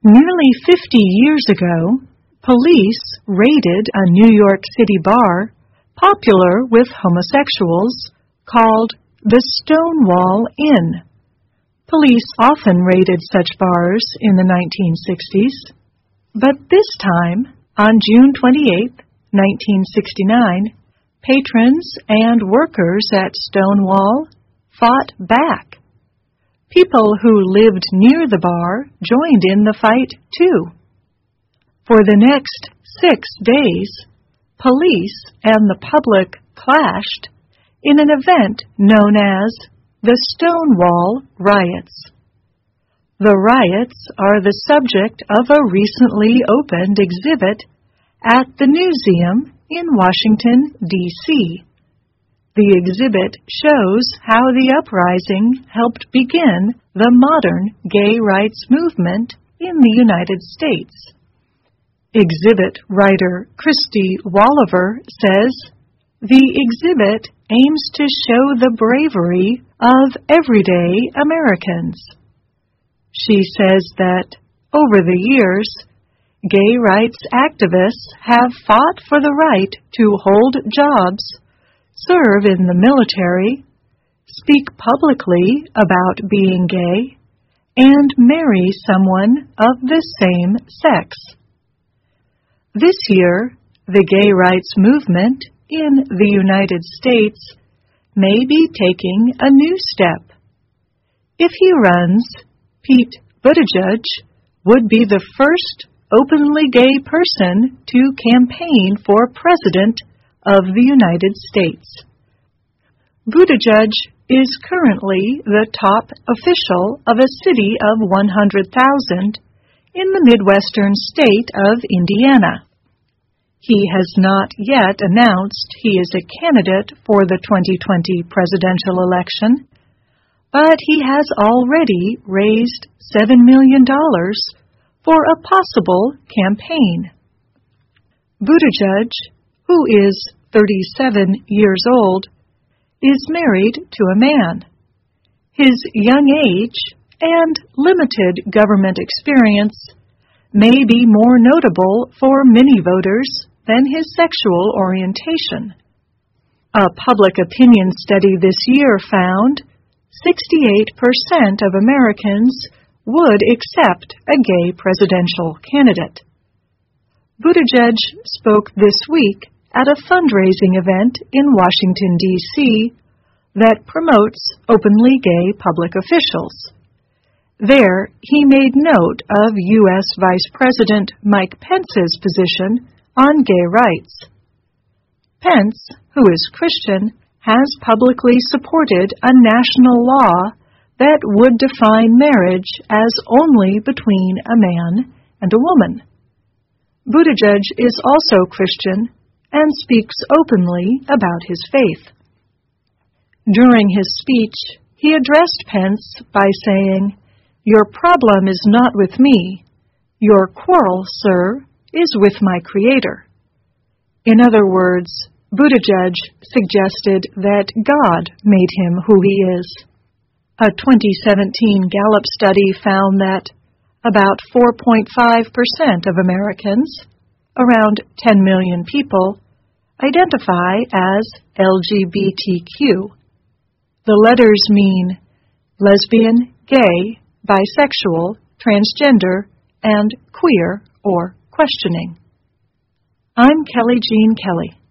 Nearly 50 years ago, police raided a New York City bar popular with homosexuals called the Stonewall Inn. Police often raided such bars in the 1960s, but this time, on June 28, 1969, patrons and workers at Stonewall fought back. People who lived near the bar joined in the fight, too. For the next 6 days, police and the public clashed in an event known as the Stonewall Riots. The riots are the subject of a recently opened exhibit at the Newseum in Washington, D.C. The exhibit shows how the uprising helped begin the modern gay rights movement in the United States. Exhibit writer Christy Walliver says, "The exhibit aims to show the bravery of everyday Americans." She says that, over the years, gay rights activists have fought for the right to hold jobs, serve in the military, speak publicly about being gay, and marry someone of the same sex. This year, the gay rights movement in the United States may be taking a new step. If he runs, Pete Buttigieg would be the first openly gay person to campaign for president of the United States. Buttigieg is currently the top official of a city of 100,000 in the Midwestern state of Indiana. He has not yet announced he is a candidate for the 2020 presidential election, but he has already raised $7 million for a possible campaign. Buttigieg, who is 37 years old, is married to a man. His young age and limited government experience may be more notable for many voters than his sexual orientation. A public opinion study this year found 68% of Americans would accept a gay presidential candidate. Buttigieg spoke this week at a fundraising event in Washington, D.C. that promotes openly gay public officials. There, he made note of U.S. Vice President Mike Pence's position on gay rights. Pence, who is Christian, has publicly supported a national law that would define marriage as only between a man and a woman. Buttigieg is also Christian and speaks openly about his faith. During his speech, he addressed Pence by saying, "Your problem is not with me. Your quarrel, sir, is with my Creator." In other words, Buttigieg suggested that God made him who he is. A 2017 Gallup study found that about 4.5% of Americans, around 10 million people, identify as LGBTQ. The letters mean lesbian, gay, bisexual, transgender, and queer or questioning. I'm Kelly Jean Kelly.